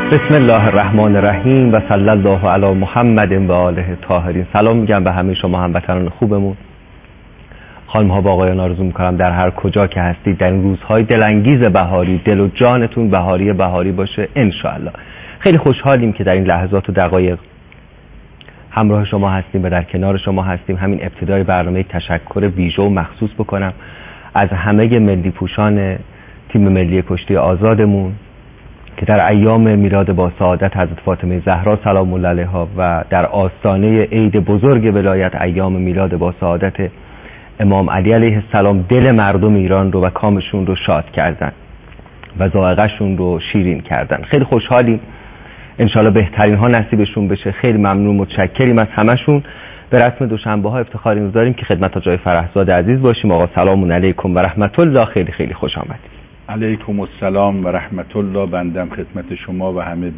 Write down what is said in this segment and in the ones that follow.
بسم الله الرحمن الرحیم و صلی الله علی محمد و آله طاهرین. سلام میگم به همه شما هموطنان خوبمون، خانم ها و آقایان. آرزو میکنم در هر کجا که هستید در این روزهای دلانگیز بهاری دل و جانتون بهاری باشه ان شاء الله. خیلی خوشحالیم که در این لحظات و دقایق همراه شما هستیم و در کنار شما هستیم. همین ابتدای برنامه تشکر ویژه و مخصوص بکنم از همه ملی پوشان تیم ملی کشتی آزادمون که در ایام میلاد با سعادت حضرت فاطمه زهرا سلام الله علیها و در آستانه عید بزرگ ولایت ایام میلاد با سعادت امام علی علیه السلام دل مردم ایران رو و کامشون رو شاد کردن و ذائقه‌شون رو شیرین کردن. خیلی خوشحالیم، انشالله بهترین ها نصیبشون بشه. خیلی ممنون، متشکریم از همشون. به رسم دوشنبه ها افتخاری می‌داریم که خدمت آقای فرهزاد عزیز باشیم. آقا سلام علیکم و رحمت الله. خیلی خیلی خوش آمدید. علیکم السلام و رحمت الله. بندم خدمت شما و همه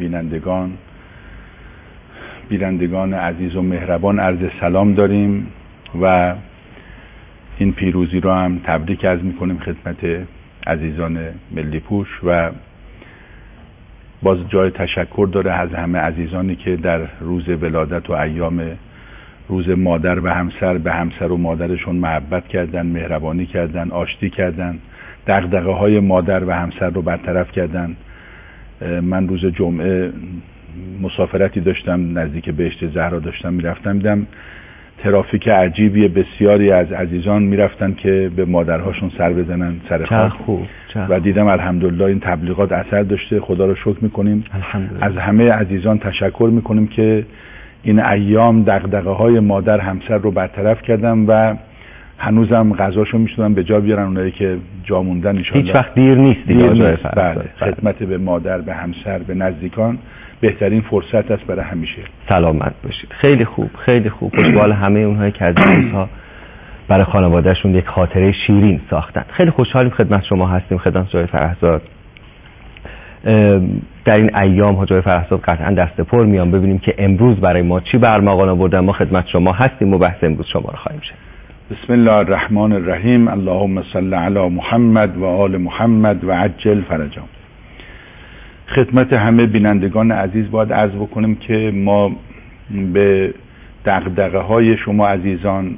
بینندگان عزیز و مهربان عرض سلام داریم و این پیروزی رو هم تبریک عرض میکنیم خدمت عزیزان ملی پوش و باز جای تشکر داره از همه عزیزانی که در روز ولادت و ایام روز مادر و همسر به همسر و مادرشون محبت کردن، مهربانی کردن، آشتی کردن، دغدغه های مادر و همسر رو برطرف کردن. من روز جمعه مسافرتی داشتم، نزدیک بهشت زهرا داشتم میرفتم، دیدم ترافیک عجیبی، بسیاری از عزیزان میرفتن که به مادرهاشون سر بزنن سر خاک و دیدم الحمدلله این تبلیغات اثر داشته. خدا رو شکر میکنیم، از همه عزیزان تشکر میکنیم که این ایام دغدغه های مادر همسر رو برطرف کردم و هنوزم غذاشو میشونن به جا بیارن اونایی که جا موندن. ان شاءالله هیچ وقت دیر نیست. بله. خدمت به مادر، به همسر، به نزدیکان بهترین فرصت است برای همیشه. سلامت باشید. خیلی خوب، خیلی خوب. خوشحال همه اونهایی که از روزها برای خانوادهشون یک خاطره شیرین ساختن. خیلی خوشحالیم خدمت شما هستیم، خدمت جای فرهزاد. در این ایام حاجی فرهزاد قطعا دست پر میان ببینیم که امروز برای ما چی برمغان آوردن. ما خدمت شما هستیم و بحث امروز شما رو خواهیم شنید. بسم الله الرحمن الرحیم. اللهم صل علی محمد و آل محمد و عجل فرجهم. خدمت همه بینندگان عزیز باید عرض بکنیم که ما به دغدغه های شما عزیزان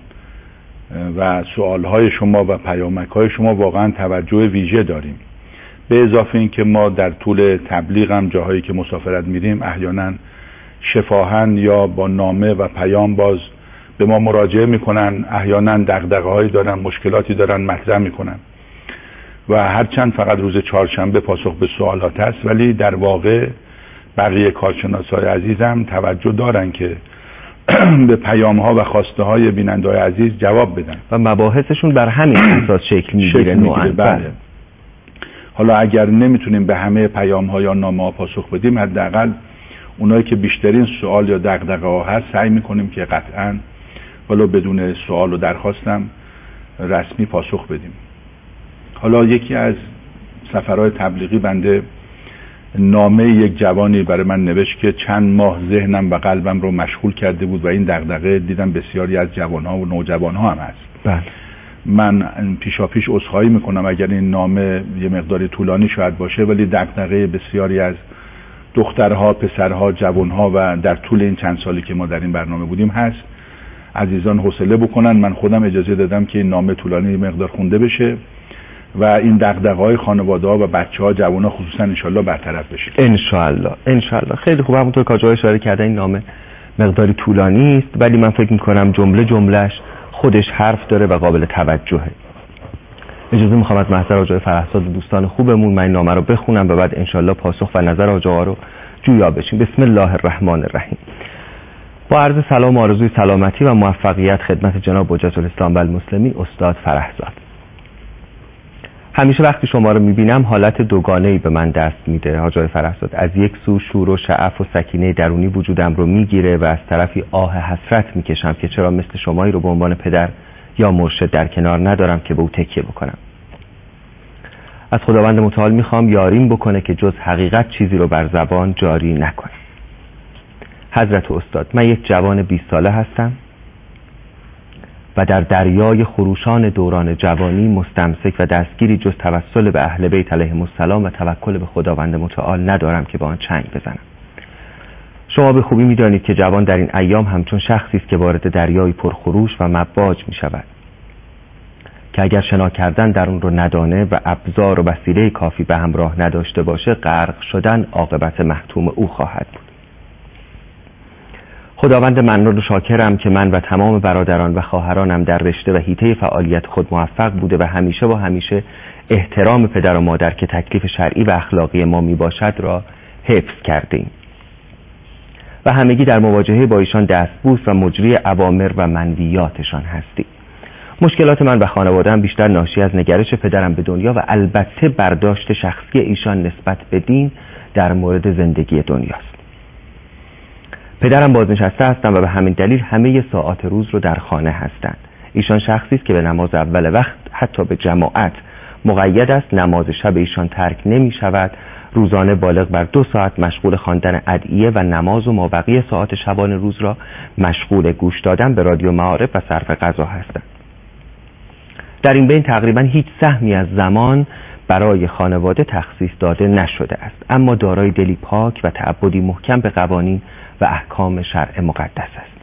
و سوال های شما و پیامک های شما واقعا توجه ویژه داریم. به اضافه این که ما در طول تبلیغ هم جاهایی که مسافرت میریم احیانا شفاهن یا با نامه و پیام باز به ما مراجعه میکنن، احیانا دغدغه‌هایی دارن، مشکلاتی دارن مطرح میکنن و هرچند فقط روز چهارشنبه پاسخ به سوالات هست، ولی در واقع بقیه کارشناسای عزیزم توجه دارن که به پیام‌ها و خواسته‌های بیننده‌های عزیز جواب بدن و مباحثشون بر همین اساس شکل میگیره. بله. حالا اگر نمیتونیم به همه پیام‌ها یا نامه‌ها پاسخ بدیم، حداقل اونایی که بیشترین سوال یا دغدغه‌ها هست سعی میکنیم که قطعاً ولو بدون سوال و درخواستم رسمی پاسخ بدیم. حالا یکی از سفرهای تبلیغی بنده نامه یک جوانی برای من نوشت که چند ماه ذهنم و قلبم رو مشغول کرده بود و این دغدغه دیدم بسیاری از جوانها و نوجوانها هم هست. بله. من پیشاپیش عذرخواهی میکنم اگر این نامه یه مقداری طولانی شاید باشه، ولی دغدغه بسیاری از دخترها، پسرها، جوانها و در طول این چند سالی که ما در این برنامه بودیم هست. عزیزان حوصله بکنن. من خودم اجازه دادم که این نامه طولانی مقدار خونده بشه و این دغدغه‌های خانواده‌ها و بچه‌ها، جوان‌ها خصوصا ان شاءالله برطرف بشه. ان شاءالله. خیلی خوب. همونطور که آقای اشاره کردن این نامه مقداری طولانی است، ولی من فکر می‌کنم جمله‌اش خودش حرف داره و قابل توجهه. اجازه میخوام از محضر آقای فرهزاد و دوستان خوبمون من این نامه رو بخونم و بعد انشالله پاسخ و نظر آقا رو جویا بشیم. بسم الله الرحمن الرحیم. با عرض سلام و آرزوی سلامتی و موفقیت خدمت جناب حجت الاسلام و المسلمین استاد فرهزاد. همیشه وقتی شما رو میبینم حالت دوگانه‌ای به من دست میده حاجی فرهزاد. از یک سو شور و شعف و سکینه درونی وجودم رو میگیره و از طرفی آه حسرت میکشم که چرا مثل شمایی رو به عنوان پدر یا مرشد در کنار ندارم که به او تکیه بکنم. از خداوند متعال میخوام یاریم بکنه که جز حقیقت چیزی رو بر زبان جاری نکنه. حضرت استاد، من یک جوان 20 ساله هستم و در دریای خروشان دوران جوانی مستمسک و دستگیری جز توسل به اهل بیت علیهم السلام و توکل به خداوند متعال ندارم که با آن چنگ بزنم. شما به خوبی می‌دانید که جوان در این ایام همچون شخصی است که وارد دریای پرخروش و مواج می‌شود که اگر شنا کردن در اون رو ندانه و ابزار و وسیله کافی به همراه نداشته باشه، غرق شدن عاقبت محتوم او خواهد بود. خداوند منان و شاکرم که من و تمام برادران و خواهرانم در رشته و حیطه فعالیت خود موفق بوده و همیشه احترام پدر و مادر که تکلیف شرعی و اخلاقی ما می باشد را حفظ کردیم و همگی در مواجهه با ایشان دستبوس و مجری اوامر و منویاتشان هستیم. مشکلات من و خانواده‌ام بیشتر ناشی از نگرش پدرم به دنیا و البته برداشت شخصی ایشان نسبت به دین در مورد زندگی دنیاست. پدرم بازنشسته هستند و به همین دلیل همه ساعات روز رو در خانه هستند. ایشان شخصی است که به نماز اول وقت حتی به جماعت مقید است. نماز شب ایشان ترک نمی شود. روزانه بالغ بر 2 ساعت مشغول خواندن ادعیه و نماز و مابقی ساعات شبان روز را مشغول گوش دادن به رادیو معارف و صرف غذا هستند. در این بین تقریبا هیچ سهمی از زمان برای خانواده تخصیص داده نشده است، اما دارای دلی پاک و تعبدی محکم به قوانین و احکام شرع مقدس است.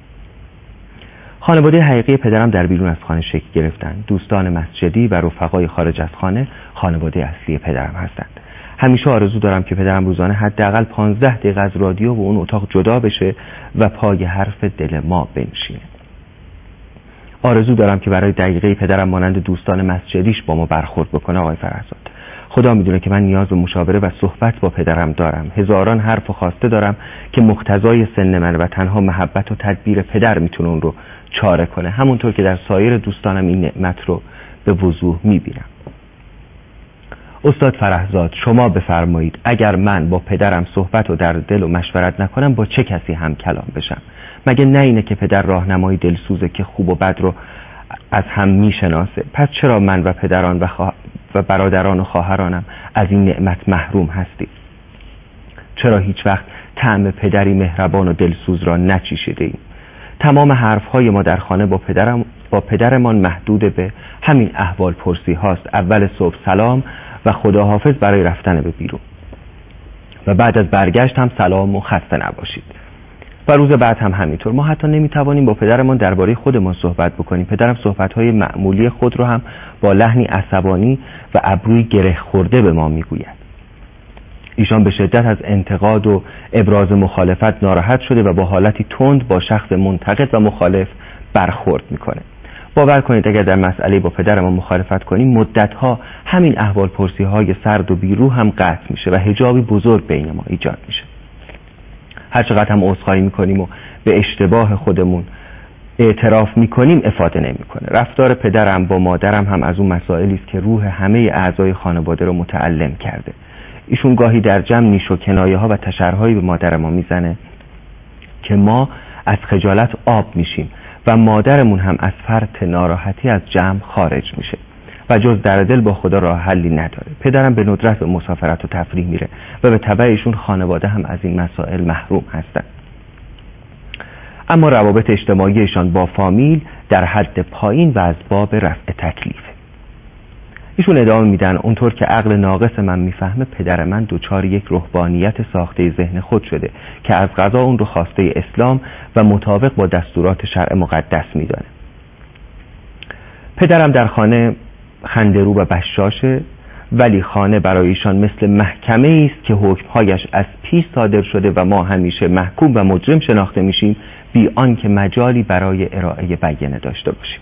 خانواده حقیقی پدرم در بیرون از خانه شکل گرفتند. دوستان مسجدی و رفقای خارج از خانه خانواده اصلی پدرم هستند. همیشه آرزو دارم که پدرم روزانه حداقل 15 دقیقه از رادیو و اون اتاق جدا بشه و پای حرف دل ما بنشینه. آرزو دارم که برای دقیقه پدرم مانند دوستان مسجدیش با ما برخورد بکنه. آقای فرزاد، خدا میدونه که من نیاز به مشاوره و صحبت با پدرم دارم. هزاران حرف و خواسته دارم که مقتضای سن من و تنها محبت و تدبیر پدر میتونه اون رو چاره کنه، همونطور که در سایر دوستانم این نعمت رو به وضوح میبینم. استاد فرهزاد، شما بفرمایید اگر من با پدرم صحبت و در دل و مشورت نکنم با چه کسی هم کلام بشم؟ مگه نه اینه که پدر راهنمای دلسوزه که خوب و بد رو از هم میشناسه؟ پس چرا من و پدران و برادران و خواهرانم از این نعمت محروم هستیم؟ چرا هیچ وقت طعم پدری مهربان و دلسوز را نچشیده ایم؟ تمام حرفهای ما در خانه با پدرمان محدود به همین احوال پرسی هاست. اول صبح سلام و خداحافظ برای رفتن به بیرون و بعد از برگشت هم سلام و خسته نباشید و روز بعد هم همینطور. ما حتی نمیتوانیم با پدرمان درباره خودمان صحبت بکنیم. پدرم صحبت‌های معمولی خود رو هم با لحنی عصبانی و ابروی گره خورده به ما میگوید. ایشان به شدت از انتقاد و ابراز مخالفت ناراحت شده و با حالتی تند با شخص منتقد و مخالف برخورد میکنه. باور کنید اگر در مسئله با پدرمان مخالفت کنیم مدتها همین احوال پرسی های سرد و بیروح هم قطع میشه و حجابی بزرگ بین ما ایجاد میشه. هر چقدر هم عذرخواهی میکنیم و به اشتباه خودمون اعتراف میکنیم افاده نمیکنه. رفتار پدرم با مادرم هم از اون مسائلی است که روح همه اعضای خانواده رو متألم کرده. ایشون گاهی در جمع نیش و کنایه ها و تشرهایی به مادر ما میزنه که ما از خجالت آب میشیم و مادرمون هم از فرط ناراحتی از جمع خارج میشه و جز در دل با خدا راه حلی نداره. پدرم به ندرت به مسافرت و تفریح میره و به تبع ایشون خانواده هم از این مسائل محروم هستن. اما روابط اجتماعی ایشان با فامیل در حد پایین و از باب رفع تکلیفه. ایشون ادامه میدن اونطور که عقل ناقص من میفهمه پدر من دوچار یک روحانیت ساخته ذهن خود شده که از قضا اون رو خواسته اسلام و مطابق با دستورات شرع مقدس میدانه. پدرم در خانه خنده‌رو و بشاشه، ولی خانه برای ایشان مثل محکمه است که حکمهایش از پیش صادر شده و ما همیشه محکوم و مجرم شناخته میشیم بی آنکه مجالی برای ارائه بیانه داشته باشیم.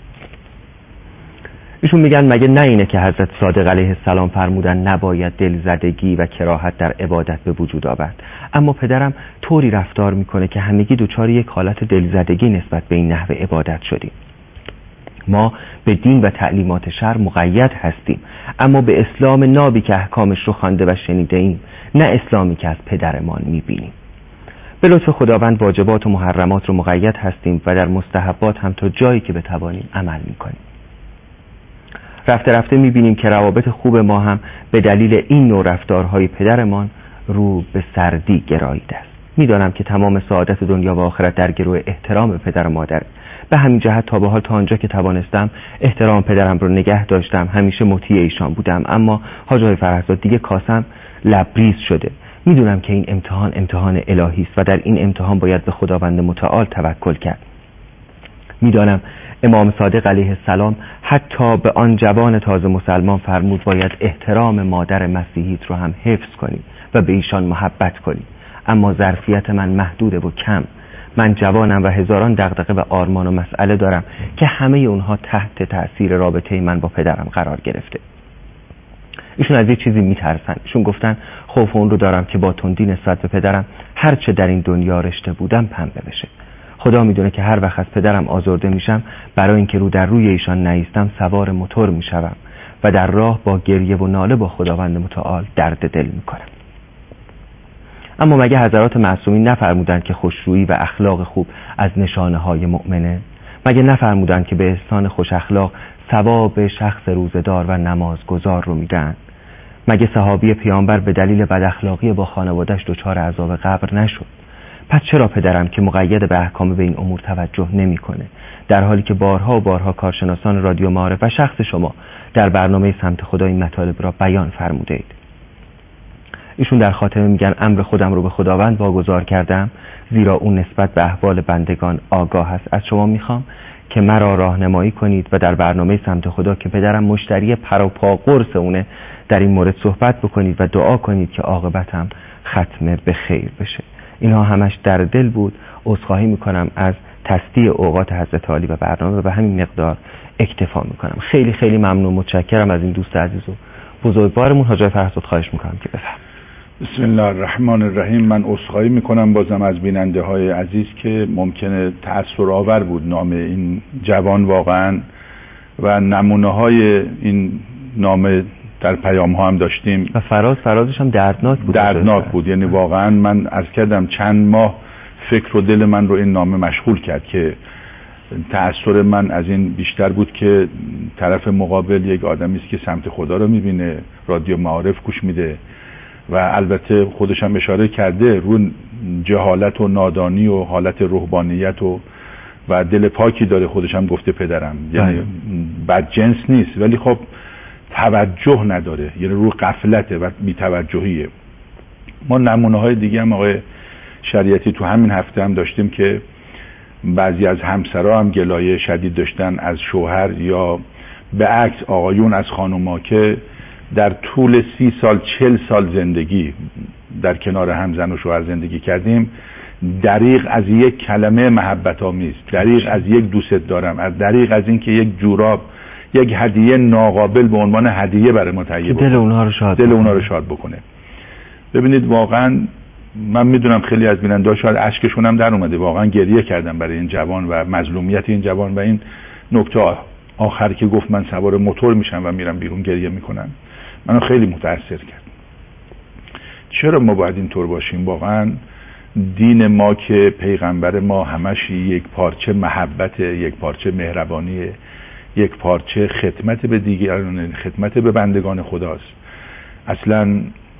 ایشون میگن مگه نه اینه که حضرت صادق علیه السلام فرمودن نباید دلزدگی و کراهت در عبادت به وجود آورد؟ اما پدرم طوری رفتار میکنه که همگی دوچار یک حالت دلزدگی نسبت به این نحو عبادت شدیم. ما به دین و تعلیمات شرع مقید هستیم، اما به اسلام نابی که احکامش رو خوانده و شنیده ایم، نه اسلامی که از پدرمان میبینیم. به لطف خداوند واجبات و محرمات رو مقید هستیم و در مستحبات هم تا جایی که بتوانیم عمل میکنیم. رفته رفته میبینیم که روابط خوب ما هم به دلیل این نوع رفتارهای پدرمان رو به سردی گراییده است. میدانم که تمام سعادت دنیا و آخرت در گروه احترام پدر و مادر، به همین جهت تا به حال تا آنجا که توانستم احترام پدرم رو نگه داشتم، همیشه مطیع ایشان بودم. اما حاج آقای فرهزاد دیگه کاسم لبریز شده. میدونم که این امتحان الهی است و در این امتحان باید به خداوند متعال توکل کرد. میدانم امام صادق علیه السلام حتی به آن جوان تازه مسلمان فرمود باید احترام مادر مسیحیت رو هم حفظ کنی و به ایشان محبت کنی. اما ظرفیت من محدوده و کم. من جوانم و هزاران دغدغه و آرمان و مسئله دارم که همه اونها تحت تأثیر رابطه من با پدرم قرار گرفته. ایشون از یه چیزی میترسن. ایشون گفتن خوف اون رو دارم که با تندی نسبت به پدرم هرچه در این دنیا رشته بودم پنبه بشه. خدا میدونه که هر وقت از پدرم آزرده میشم، برای اینکه رو در روی ایشان نیستم سوار موتور میشوم و در راه با گریه و ناله با خداوند متعال درد دل میکنم. اما مگه حضرات معصومین نفرمودند که خوشرویی و اخلاق خوب از نشانه های مؤمنه؟ مگه نفرمودند که به احسان خوش اخلاق ثواب شخص روزدار و نمازگزار رو میدن؟ مگه صحابی پیامبر به دلیل بد اخلاقی با خانواده‌اش دچار عذاب قبر نشد؟ پس چرا پدرم که مقید به احکام به این امور توجه نمیکنه، در حالی که بارها و بارها کارشناسان رادیو معارف و شخص شما در برنامه سمت خدا این مطالب را بیان فرموده اید؟ ایشون در خاتمه میگن امر خودم رو به خداوند واگذار کردم، زیرا اون نسبت به احوال بندگان آگاه است. از شما میخوام که مرا راهنمایی کنید و در برنامه سمت خدا که پدرم مشتری پر و پا قرص اونه در این مورد صحبت بکنید و دعا کنید که عاقبتم ختم به خیر بشه. اینها همش در دل بود. عذرخواهی میکنم از تسطیع اوقات حضرت عالی و برنامه و به همین مقدار اکتفا میکنم. خیلی خیلی ممنون، متشکرم از این دوست عزیز و بزرگوارمون. حاج آقای فرهزاد خواهش میکنم که بفرمایید. بسم الله الرحمن الرحیم. من عذرخواهی میکنم بازم از بیننده های عزیز که ممکنه تأثیر آور بود نام این جوان واقعا و نمونه های این نام در پیام ها هم داشتیم و فرازش هم دردناک بود. یعنی واقعا من عرض کردم چند ماه فکر و دل من رو این نامه مشغول کرد که تأثیر من از این بیشتر بود که طرف مقابل یک آدمی است که سمت خدا رو میبینه، رادیو معارف گوش میده و البته خودش هم اشاره کرده رو جهالت و نادانی و حالت روحانیت و دل پاکی داره. خودش هم گفته پدرم، یعنی بدجنس نیست ولی خب توجه نداره، یعنی رو غفلته و بی‌توجهیه. ما نمونه های دیگه هم آقای شریعتی تو همین هفته هم داشتیم که بعضی از همسرها هم گلایه شدید داشتن از شوهر یا به عکس آقایون از خانوما که در طول 30 سال 40 سال زندگی در کنار هم زن و شوهر زندگی کردیم، دریغ از یک کلمه محبت آمیز، دریغ از یک دوست دارم، دریغ از این که یک جوراب، یک هدیه ناقابل به عنوان هدیه برای ما تهیه بکنه، دل اونها رو شاد بکنه. ببینید واقعا من میدونم خیلی از بیننده‌ها شاید اشکشون هم در اومده، واقعا گریه کردم برای این جوان و مظلومیت این جوان و این نکته آخر که گفت من سوار موتور میشم و میرم بیرون گریه میکنم، منو خیلی متاثر کرد. چرا ما باید اینطور باشیم؟ واقعا دین ما که پیغمبر ما همش یک پارچه محبت، یک پارچه مهربانی، یک پارچه خدمت به دیگران، خدمت به بندگان خداست. اصلا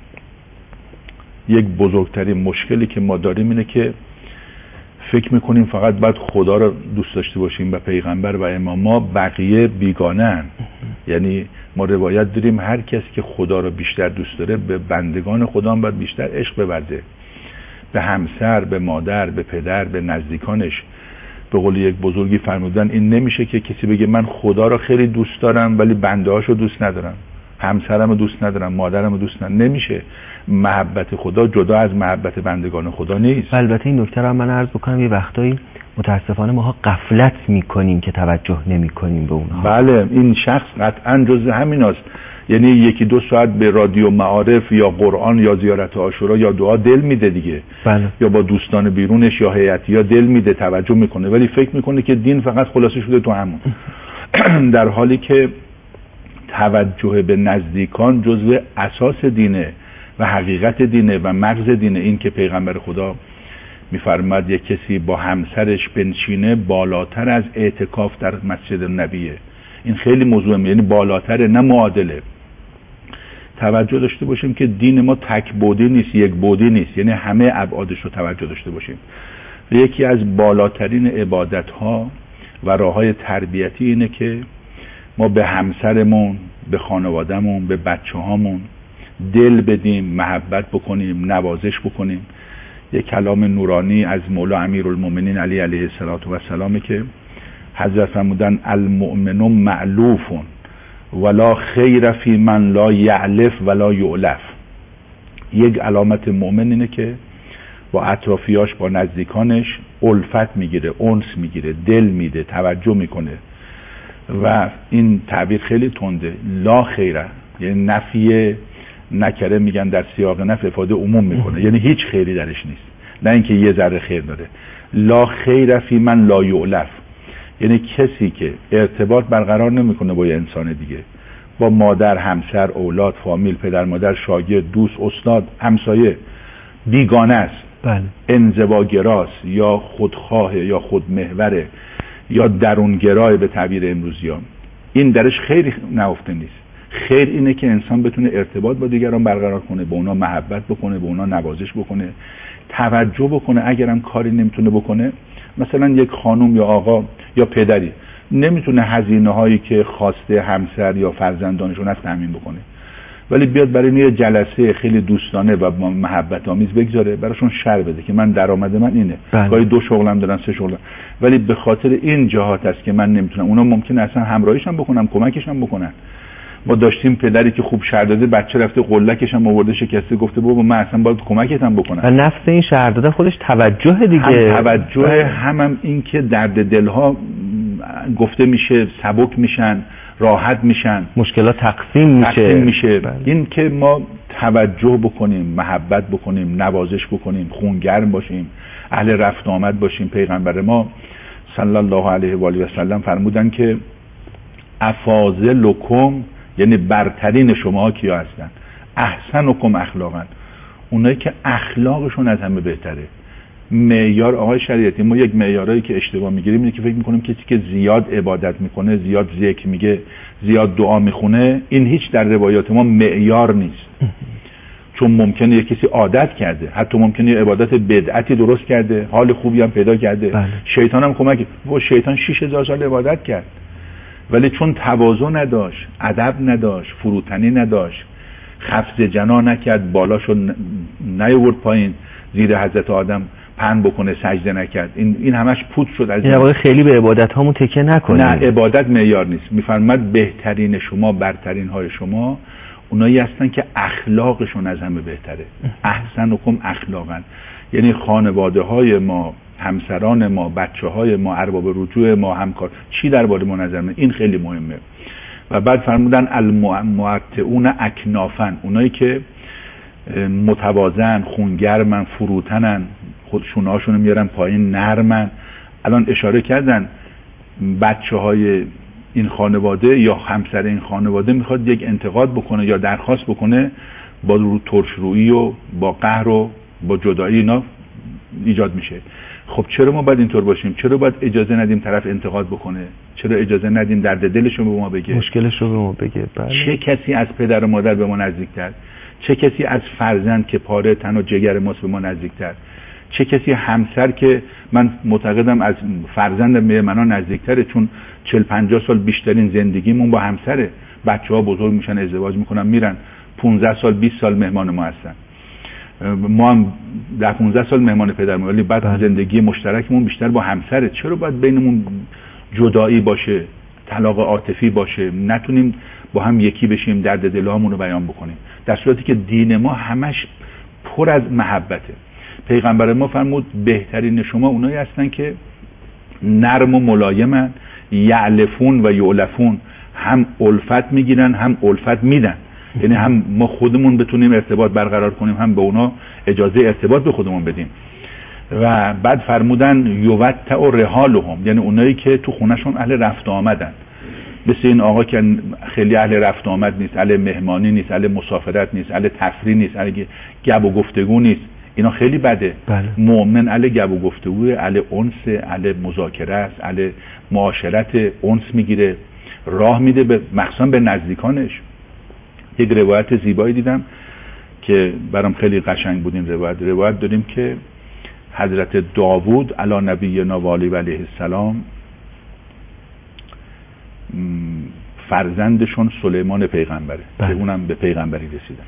یک بزرگترین مشکلی که ما داریم اینه که فکر میکنیم فقط باید خدا رو دوست داشته باشیم و پیغمبر و امام، ما بقیه بیگانه‌اند. یعنی ما روایت داریم هر کسی که خدا رو بیشتر دوست داره به بندگان خدا هم باید بیشتر عشق بورزه، به همسر، به مادر، به پدر، به نزدیکانش. به قول یک بزرگی فرمودن این نمیشه که کسی بگه من خدا رو خیلی دوست دارم ولی بنده‌هاشو دوست ندارم، همسرم رو دوست ندارم، مادرم رو دوست ندارم. نمیشه. محبت خدا جدا از محبت بندگان خدا نیست. البته این نکته رو من عرض بکنم یه وقتایی متاسفانه ماها غفلت میکنیم که توجه نمیکنیم به اونها. بله، این شخص قطعا جز همیناست. یعنی یکی دو ساعت به رادیو معارف یا قرآن یا زیارت عاشورا یا دعا دل میده دیگه. بله. یا با دوستان بیرونش یا هیئتی یا دل میده، توجه میکنه، ولی فکر میکنه که دین فقط خلاصه شده تو همون. در حالی که توجه به نزدیکان جزو اساس دینه و حقیقت دینه و مغز دینه. این که پیغمبر خدا میفرماد یک کسی با همسرش بنشینه بالاتر از اعتکاف در مسجد نبیه. این خیلی موضوعه، یعنی بالاتره نه معادله. توجه داشته باشیم که دین ما تک بعدی نیست، یک بعدی نیست، یعنی همه ابعادش رو توجه داشته باشیم. و یکی از بالاترین عبادت ها و راههای تربیتی اینه که ما به همسرمون، به خانوادهمون، به بچه هامون دل بدیم، محبت بکنیم، نوازش بکنیم. یک کلام نورانی از مولا امیرالمومنین علی علیه السلام که حضرت فرمودن المؤمن معلوف ولا خیر فی من لا یعلف ولا یعلف. یک علامت مؤمن اینه که با اطرافیاش، با نزدیکانش الفت میگیره، انس میگیره، دل میده، توجه میکنه. و این تعبیر خیلی تنده، لا خیره، یعنی نفی نکره میگن در سیاق نفی افاده عموم میکنه، یعنی هیچ خیری درش نیست، نه اینکه یه ذره خیر داره. لا خیر فی من لا یعلف، یعنی کسی که ارتباط برقرار نمیکنه با یه انسان دیگه، با مادر، همسر، اولاد، فامیل، پدر مادر، شاگرد، دوست، استاد، همسایه، بیگانه است، بله. انزواگراست یا خودخواه یا خودمحوره یا درونگرای به تعبیر امروزیان، این درش خیلی نهفته نیست. خیر اینه که انسان بتونه ارتباط با دیگران برقرار کنه، به اونا محبت بکنه، به اونا نوازش بکنه، توجه بکنه. اگرم کاری نمیتونه بکنه، مثلا یک خانم یا آقا یا پدری نمیتونه هزینه هایی که خواسته همسر یا فرزندانشون از تامین بکنه، ولی بیاد برای یه جلسه خیلی دوستانه و محبت آمیز بگذاره، براشون شر بده که من درآمد من اینه، گاهی 2 شغلم دارن، 3 شغلم، ولی به خاطر این جهات است که من نمیتونم. اونا ممکنه اصلا همراهیشم بکنم، کمکشم بکنن. ما داشتیم پدری که خوب شهر داده، بچه رفته قلکش هم آورده شکسته، گفته بابا من اصلا باید کمکت هم بکنم. و نفس این شهر داده خودش توجه دیگه، هم توجه، هم این که درد دلها گفته میشه، سبک میشن، راحت میشن، مشکلات تقسیم میشه. این که ما توجه بکنیم، محبت بکنیم، نوازش بکنیم، خونگرم باشیم، اهل رفت آمد باشیم. پیغمبر ما صلی الله علیه و آله و سلم فرمودن که افاضلکم، یعنی برترین شما کیا هستن؟ احسنکم اخلاقا، اونایی که اخلاقشون از همه بهتره. معیار آقای شریعتی، ما یک معیارایی که اشتباه میگیریم اینه که فکر میکنیم کسی که زیاد عبادت میکنه، زیاد ذکر میگه، زیاد دعا میخونه، این هیچ در روایات ما معیار نیست. چون ممکنه یک کسی عادت کرده، حتی ممکنه عبادت بدعتی درست کرده، حال خوبی هم پیدا کرده، بله. شیطان هم کمک، و شیطان 6000 سال عبادت کرد، ولی چون تواضع نداشت، ادب نداشت، فروتنی نداشت، خفض جنا نکرد، بالاشو نیاورد پایین، زیر حضرت آدم پهن بکنه، سجده نکرد، این همش پوت شد. از این واقعا خیلی به عبادت هامون تکیه نکنیم. نه، عبادت معیار نیست. میفرماد بهترین شما، برترین های شما اونایی هستن که اخلاقشون از همه بهتره. احسنکم اخلاقا، یعنی خانواده های ما، همسران ما، بچه های ما، ارباب رجوع ما، همکار، چی درباره ما نظر من، این خیلی مهمه. و بعد فرمودن المعتعون اکنافن، اونایی که متوازن، خونگرمن، فروتنن، خودشون هاشونو میارن پایین، نرمن. الان اشاره کردن بچه های این خانواده یا همسر این خانواده میخواد یک انتقاد بکنه یا درخواست بکنه، با ترشرویی و با قهر و با جدایی اینا ایجاد میشه. خب چرا ما باید اینطور باشیم؟ چرا باید اجازه ندیم طرف انتقاد بکنه؟ چرا اجازه ندیم درد دلش رو به ما بگه، مشکلش رو به ما بگه؟ چه کسی از پدر و مادر به ما نزدیکتر؟ چه کسی از فرزند که پاره تن و جگر ماست به ما نزدیکتر؟ چه کسی همسر که من معتقدم از فرزند به من نزدیکتره، چون 40-50 سال بیشترین زندگیمون با همسره. بچه‌ها بزرگ میشن، ازدواج میکنن، میرن 15 سال 20 سال مهمان ما هستن. ما هم 10-15 سال مهمان پدرمون، ولی بعد زندگی مشترکمون بیشتر با همسره. چرا باید بینمون جدایی باشه، طلاق عاطفی باشه، نتونیم با هم یکی بشیم، درد دلامون رو بیان بکنیم، در صورتی که دین ما همش پر از محبته. پیغمبر ما فرمود بهترین شما اونایی هستن که نرم و ملایمن، یعلفون و یعلفون، هم الفت میگیرن هم الفت میدن. یعنی هم ما خودمون بتونیم ارتباط برقرار کنیم، هم به اونا اجازه ارتباط به خودمون بدیم. و بعد فرمودن یوتع رحالهم، یعنی اونایی که تو خونهشون اهل رفت آمدن، مثل این آقا که خیلی اهل رفت آمد نیست، اهل مهمانی نیست، اهل مسافرت نیست، اهل تفریح نیست، اهل گپ و گفتگو نیست. اینا خیلی بده. بله. مؤمن اهل گپ و گفتگو، اهل انس، اهل مذاکره است، اهل معاشرت، انس میگیره، راه میده به مخصوصا به نزدیکانش. یک روایت زیبایی دیدم که برام خیلی قشنگ بود. این روایت داریم که حضرت داوود علی نبینا و علیه السلام فرزندشون سلیمان پیغمبره که اونم به پیغمبری رسیدن.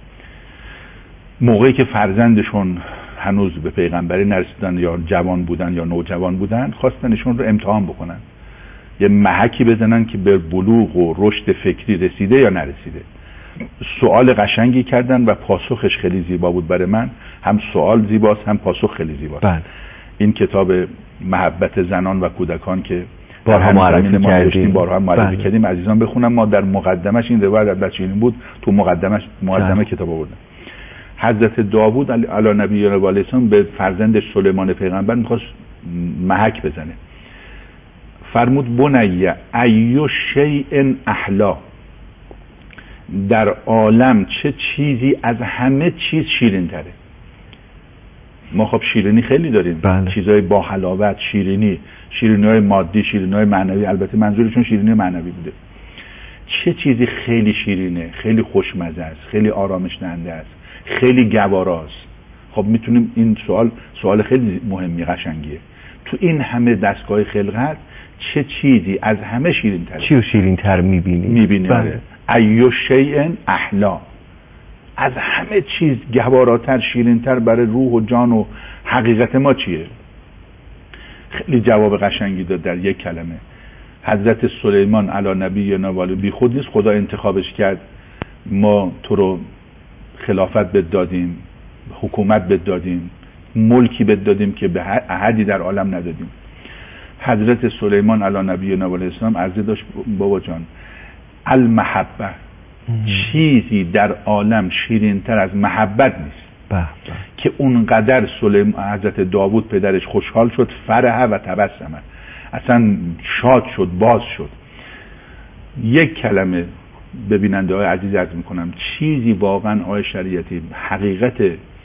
موقعی که فرزندشون هنوز به پیغمبری نرسیدن یا جوان بودن یا نوجوان بودن، خواستنشون رو امتحان بکنن، یه محکی بزنن که به بلوغ و رشد فکری رسیده یا نرسیده. سوال قشنگی کردن و پاسخش خیلی زیبا بود برای من. هم سوال زیباست هم پاسخ خیلی زیباست. این کتاب محبت زنان و کودکان که بارها معرفی کردیم عزیزان بخونم. ما در مقدمش این روایت از بچه‌ین بود، تو مقدمه کتاب آوردم. حضرت داوود علی نبی و علیه السلام به فرزندش سلیمان پیغمبر می‌خواست محک بزنه. فرمود بنی ایو شیء احلا، در عالم چه چیزی از همه چیز شیرین تره. ما خب شیرینی خیلی داریم، چیزای با حلاوت، شیرینی‌های مادی، شیرینی‌های معنوی. البته منظورشون شیرینی معنوی بوده. چه چیزی خیلی شیرینه، خیلی خوشمزه است، خیلی آرامش دهنده است، خیلی گواراست. خب میتونیم این سوال خیلی مهمی قشنگیه. تو این همه دستگاه خلقت چه چیزی از همه شیرین‌تره؟ چیو شیرین‌تر می‌بینی؟ ایو شیء احلا، از همه چیز گواراتر، شیرین‌تر برای روح و جان و حقیقت ما چیه؟ خیلی جواب قشنگی داد در یک کلمه. حضرت سلیمان علی نبینا و علیه بی خود نیست، خدا انتخابش کرد. ما تو رو خلافت بد دادیم، حکومت بد دادیم، ملکی بد دادیم که به احدی در عالم ندادیم. حضرت سلیمان علی نبینا و علیه السلام عرضه داشت بابا جان، المحبه، چیزی در عالم شیرین‌تر از محبت نیست. که اونقدر حضرت داوود پدرش خوشحال شد، فرح و تبسم، اصلا شاد شد، باز شد. یک کلمه به بیننده های عزیز عرض میکنم، چیزی واقعا آیه شریعتی حقیقت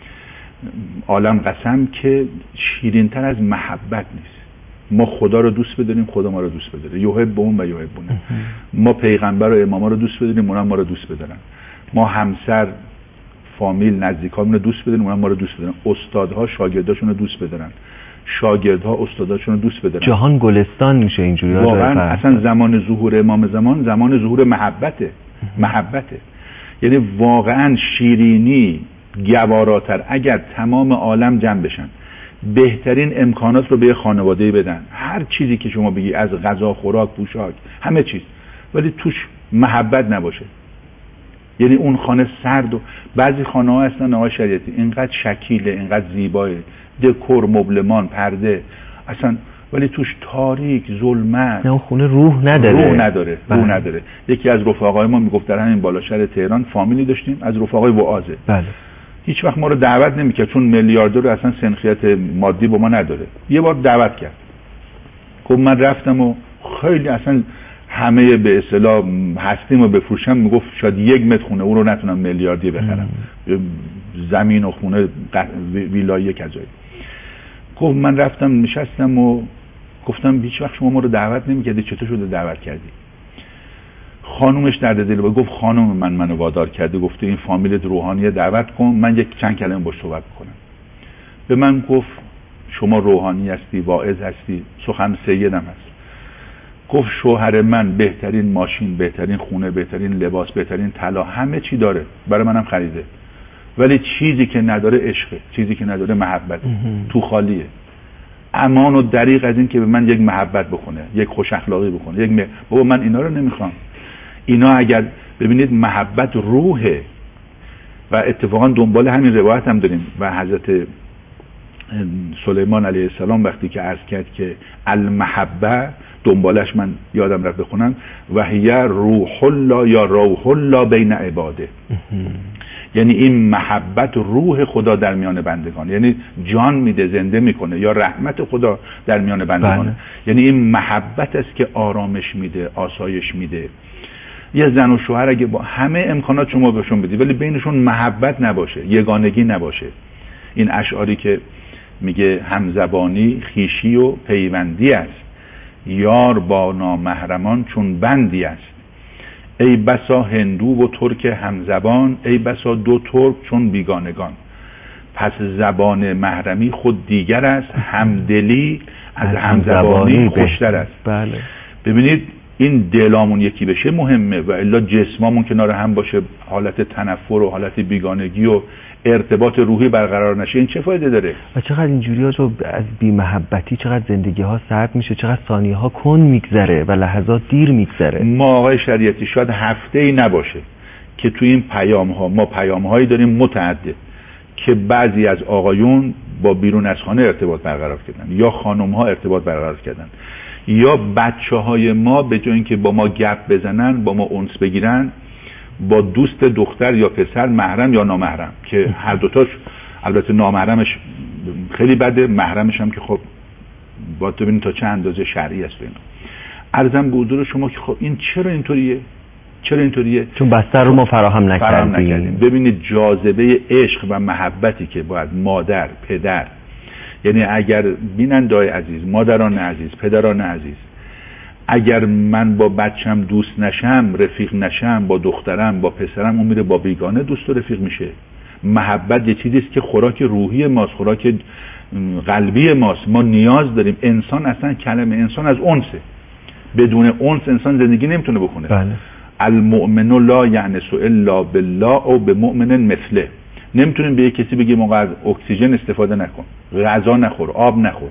عالم قسم که شیرین‌تر از محبت نیست. ما خدا رو دوست بداریم، خدا ما رو دوست بداره، یحبون و یحبونه. ما پیغمبر و اماما رو دوست بداریم، اونها ما رو دوست بدارن. ما همسر، فامیل، نزدیکامون رو دوست بداریم، اونها ما رو دوست بدارن. استادها شاگرداشون رو دوست بدارن، شاگردها استاداشون رو دوست بدارن. جهان گلستان میشه اینجوری. واقعا اصلا زمان ظهور امام زمان ظهور محبته. یعنی واقعا شیرینی گواراتر. اگر تمام عالم جمع بشن، بهترین امکانات رو به خانواده بدن، هر چیزی که شما بگی، از غذا، خوراک، پوشاک، همه چیز، ولی توش محبت نباشه، یعنی اون خانه سرد. و بعضی خانه ها هستن آقای شریعتی اینقدر شکیله، اینقدر زیباه، دکور، مبلمان، پرده، اصلا ولی توش تاریک، ظلمت. نه، خونه روح نداره. یکی از رفقای ما میگفت در همین بالا شهر تهران فامیلی داشتیم از رفقای وعازه. هیچ وقت ما رو دعوت نمیکرد، چون میلیاردر اصلا سنخیت مادی با ما نداره. یه بار دعوت کرد، خب من رفتم و خیلی اصلا همه به اصطلاح هستیم و بفروشم. میگفت شاید 1 متر خونه او رو نتونم میلیاردی بخرم، زمین و خونه ویلایی کجایی. گفت من رفتم نشستم و گفتم هیچ وقت شما ما رو دعوت نمیکردی، چطور شده دعوت کردی؟ خانومش درد دل بود. گفت خانم منو وادار کرده، گفته این فامیلت روحانیه دعوت کن، من یک چند کلمه باش صحبت کنم. به من گفت شما روحانی هستی، واعظ هستی، سخن سیدم هست. گفت شوهر من بهترین ماشین، بهترین خونه، بهترین لباس، بهترین طلا، همه چی داره، برای منم خریده، ولی چیزی که نداره عشقه، چیزی که نداره محبته. تو خالیه. امان و دریغ از این که به من یک محبت بکنه، یک خوش اخلاقی بکنه، بابا من اینا رو نمیخوام. اینا اگر ببینید محبت روحه. و اتفاقا دنبال همین روایت هم داریم. و حضرت سلیمان علیه السلام وقتی که عرض کرد که المحبه، دنبالش من یادم رفت بخونم، و هی روح الله یا روح الله بین عباده. یعنی این محبت روح خدا در میان بندگان، یعنی جان میده، زنده میکنه، یا رحمت خدا در میان بندگان. یعنی این محبت است که آرامش میده، آسایش میده. یه زن و شوهر اگه با همه امکانات شما بهشون بدی ولی بینشون محبت نباشه، یگانگی نباشه، این اشعاری که میگه همزبانی خیشی و پیوندی است، یار با نامحرمان چون بندی است. ای بسا هندو و ترک همزبان، ای بسا 2 ترک چون بیگانگان. پس زبان محرمی خود دیگر است، همدلی از همزبانی خوشتر است. بله. ببینید این دلامون یکی بشه مهمه و الا جسمامون کنار هم باشه، حالت تنفر و حالت بیگانگی و ارتباط روحی برقرار نشه، این چه فایده داره؟ و چقدر اینجوری ها جو از بی‌محبتی چقدر زندگی ها سرد میشه، چقدر ثانیه ها کن میگذره و لحظات دیر میگذره. ما آقای شریعتی شاید هفته‌ای نباشه که تو این پیام ها ما پیام هایی داریم متعدد که بعضی از آقایون با بیرون از خانه ارتباط برقرار کردن یا خانم ها ارتباط برقرار کردن یا بچه های ما به جای اینکه با ما گپ بزنن، با ما انس بگیرن، با دوست دختر یا پسر محرم یا نامحرم که هر دوتاش، البته نامحرمش خیلی بده، محرمش هم که خب باید ببینید تا چه اندازه شرعی است. اینا عرضم به حضور شما که خب این چرا اینطوریه؟ چون بستر رو ما فراهم نکردیم. ببینید جاذبه عشق و محبتی که باید مادر، پدر، یعنی اگر بیننده‌های عزیز، مادران عزیز، پدران عزیز، اگر من با بچم دوست نشم، رفیق نشم، با دخترم، با پسرم، اون میره با بیگانه دوست و رفیق میشه. محبت یه چیزی است که خوراک روحی ماست، خوراک قلبی ماست. ما نیاز داریم. انسان اصلا کلمه انسان از انسه. بدون انس انسان زندگی نمیتونه بکنه. بله. المؤمن لا یعنس الا بالله او بمؤمن مثله. نمیتونیم به یک کسی بگیم آقا از اکسیژن استفاده نکن، غذا نخور، آب نخور.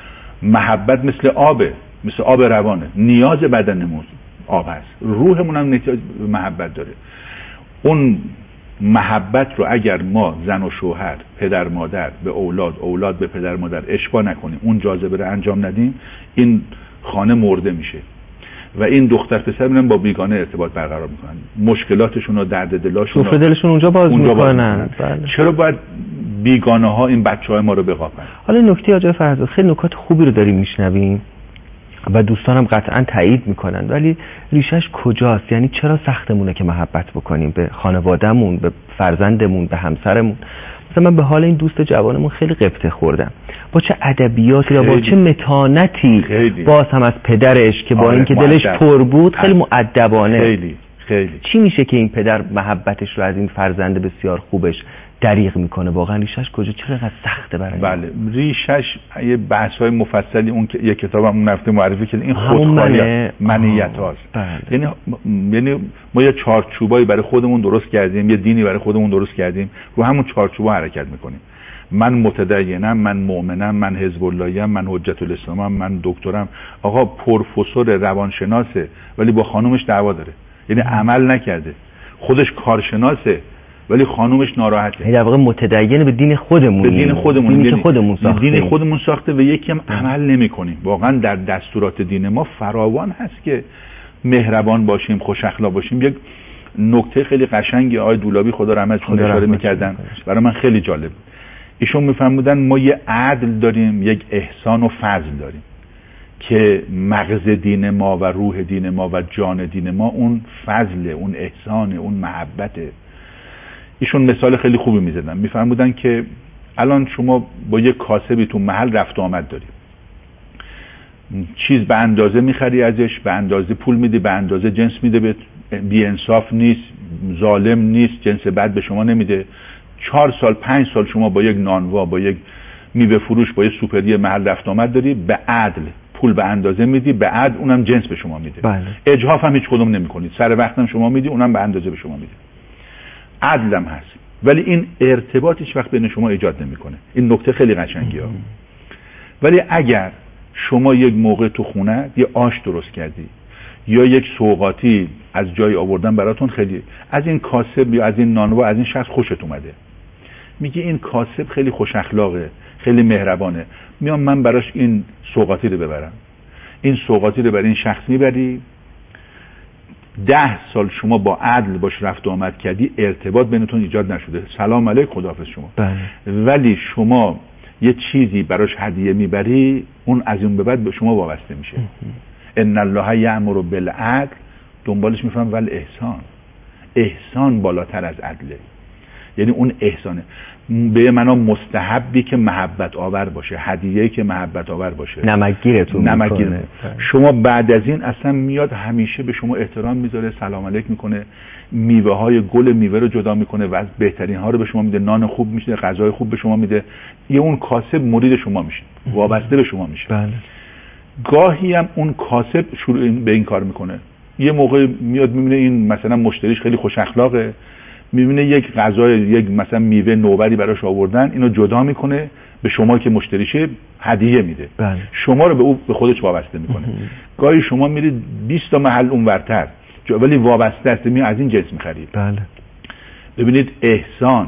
محبت مثل آبه، مثل آب روانه، نیاز بدنمون آب هست، روحمون هم نیاز به محبت داره. اون محبت رو اگر ما زن و شوهر، پدر مادر به اولاد، اولاد به پدر مادر اشباع نکنیم، اون جاذبه رو انجام ندیم، این خانه مرده میشه و این دختر پسر میرن با بیگانه ارتباط برقرار میکنن، مشکلاتشون و درد دلاشون سفره دلشون اونجا باز میکنن. بله. چرا باید بیگانه ها این بچهای ما رو بقاپن؟ حالا نکته آقای فرزاد، خیلی نکات خوبی رو داریم میشنویم و دوستانم قطعا تایید میکنن، ولی ریشش کجاست؟ یعنی چرا سختمونه که محبت بکنیم به خانوادهمون، به فرزندمون، به همسرمون؟ مثلا من به حال این دوست جوانمون خیلی قبطه خوردم، با چه ادبیاتی و با چه متانتی باز هم از پدرش که با اینکه دلش پر بود خیلی مؤدبانه. خیلی چی میشه که این پدر محبتش رو از این فرزند بسیار خوبش دریغ میکنه؟ واقعا ریشش کجا؟ چرا اینقدر سخته برای این؟ بله، ریشش یه بحث‌های مفصلی، اون که یه کتابم اون رفته معرفی کرد، این خودخواهی، منیت هاست. یعنی ما یه چارچوبایی برای خودمون درست کردیم، یه دینی برای خودمون درست کردیم، رو همون چارچوبا حرکت میکنیم. من متدینم، من مؤمنم، من حزب اللهیم، من حجت الاسلامم، من دکترم. آقا پروفسور روانشناسه ولی با خانومش دعوا داره، یعنی عمل نکرده. خودش کارشناسه ولی خانومش ناراحته. در واقع متدین به دین خودمون، دینی که خودمون ساخته و یکی هم عمل نمی‌کنیم. واقعا در دستورات دین ما فراوان هست که مهربان باشیم، خوش اخلاق باشیم. یک نکته خیلی قشنگی آقای دولابی خدا رحمتشون اشاره می‌کردن، برای من خیلی جالب. ایشون می‌فرمودن ما یه عدل داریم، یک احسان و فضل داریم که مغز دین ما و روح دین ما و جان دین ما اون فضل، اون احسان، اون محبته. ایشون مثال خیلی خوبی میزدن، میفرمودن که الان شما با یک کاسبی تو محل رفت و آمد داری، چیز به اندازه میخری ازش، به اندازه پول میدی، به اندازه جنس میده، بی انصاف نیست، ظالم نیست، جنس بد به شما نمیده. 4 سال 5 سال شما با یک نانوا، با یک میوه فروش، با یک سوپری محل رفت و آمد داری، به عدل پول به اندازه میدی، به عدل اونم جنس به شما میده. بله. اجحاف هم هیچ کدوم نمیکنید، سر وقتم شما میدی، اونم به اندازه به شما میده. عدلم هست، ولی این ارتباط هیچ وقت بین شما ایجاد نمیکنه. این نکته خیلی قشنگیه. ولی اگر شما یک موقع تو خونه یه آش درست کردی یا یک سوغاتی از جای آوردن براتون، خیلی از این کاسب یا از این نانوا، از این شخص خوشت اومده، میگی این کاسب خیلی خوش اخلاقه، خیلی مهربانه، میام من براش این سوغاتی رو ببرم. این سوغاتی رو برای این شخص میبری، 10 سال شما با عدل باش رفت و آمد کردی، ارتباط بینتون ایجاد نشده، سلام علیک، خداحافظ شما. ولی شما یه چیزی براش هدیه میبری، اون از اون به بعد به شما وابسته میشه. ان الله یأمر بالعدل، دنبالش میفهم ول احسان. احسان بالاتر از عدله، یعنی اون احسانه به معنا مستحبی که محبت آور باشه، هدیه‌ای که محبت آور باشه، نمکگیرتون میکنه. شما بعد از این اصلا میاد همیشه به شما احترام میذاره، سلام علیک میکنه، میوه های گل میوه رو جدا میکنه و از بهترین ها رو به شما میده، نان خوب میشه، غذای خوب به شما میده. یه اون کاسب مرید شما میشه، وابسته به شما میشه. بله. گاهی هم اون کاسب شروع به این کار میکنه. یه موقع میاد میبینه این مثلا مشتریش خیلی خوش اخلاقه، میبینه یک غذای یک مثلا میوه نوبری براش آوردن، اینو جدا میکنه به شما که مشتریشه هدیه میده. بله. شما رو به خودش وابسته میکنه. گاهی شما میرید 20 تا محل اونورتر ولی وابسته است، از این جنس میخرید. بله. ببینید احسان،